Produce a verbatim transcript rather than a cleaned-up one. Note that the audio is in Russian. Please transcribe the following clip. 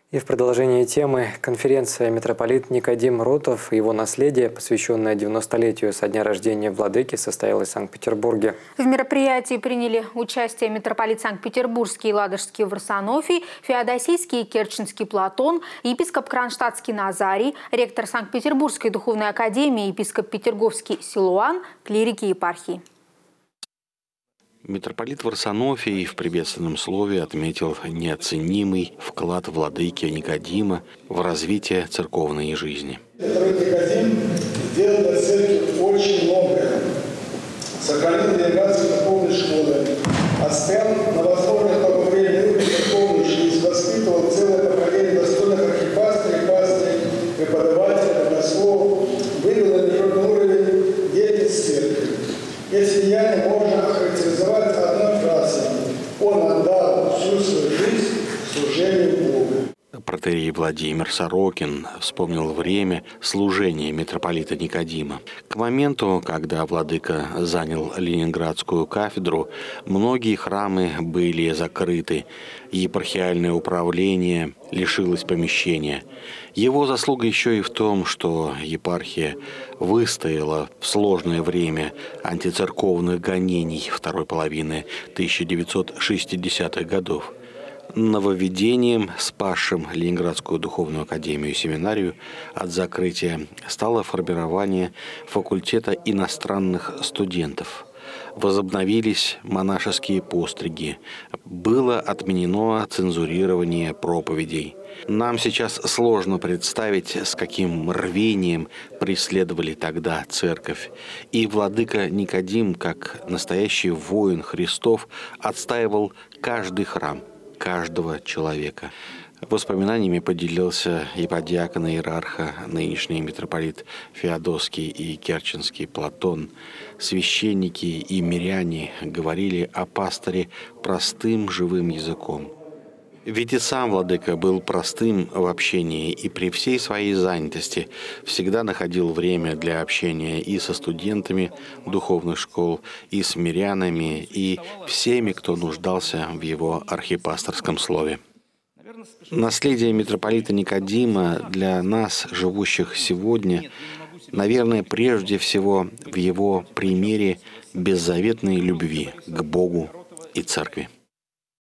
И в продолжении темы конференция «Митрополит Никодим Ротов и его наследие», посвященная девяностолетию со дня рождения владыки, состоялась в Санкт-Петербурге. В мероприятии приняли участие митрополит Санкт-Петербургский и Ладожский Варсонофий, Феодосийский и Керченский Платон, епископ Кронштадтский Назарий, ректор Санкт-Петербургской духовной академии, епископ Петерговский Силуан, клирики епархии. Митрополит Варсонофий в приветственном слове отметил неоценимый вклад владыки Никодима в развитие церковной жизни. Митрополит Никодим сделал для церкви очень многое. Сохранил ленинградские духовные школы, отстоял на возможных по времени церковную жизнь, воспитывал целое поколение достойных архипастырей, пастырей, преподавателей, богословов, вывел на международный уровень деятельность церкви. Эти деяния можно охарактеризовать одной фразой: он отдал всю свою жизнь служению Богу. Протоиерей Владимир Сорокин вспомнил время служения митрополита Никодима. К моменту, когда владыка занял Ленинградскую кафедру, многие храмы были закрыты, епархиальное управление лишилось помещения. Его заслуга еще и в том, что епархия выстояла в сложное время антицерковных гонений второй половины тысяча девятьсот шестидесятых годов. Нововведением, спасшим Ленинградскую духовную академию и семинарию от закрытия, стало формирование факультета иностранных студентов. Возобновились монашеские постриги. Было отменено цензурирование проповедей. Нам сейчас сложно представить, с каким рвением преследовали тогда церковь. И владыка Никодим, как настоящий воин Христов, отстаивал каждый храм, каждого человека. Воспоминаниями поделился еподьякон иерарха, нынешний митрополит Феодосский и Керченский Платон. Священники и миряне говорили о пасторе простым живым языком. Ведь и сам владыка был простым в общении и при всей своей занятости всегда находил время для общения и со студентами духовных школ, и с мирянами, и всеми, кто нуждался в его архипасторском слове. Наследие митрополита Никодима для нас, живущих сегодня, наверное, прежде всего в его примере беззаветной любви к Богу и Церкви.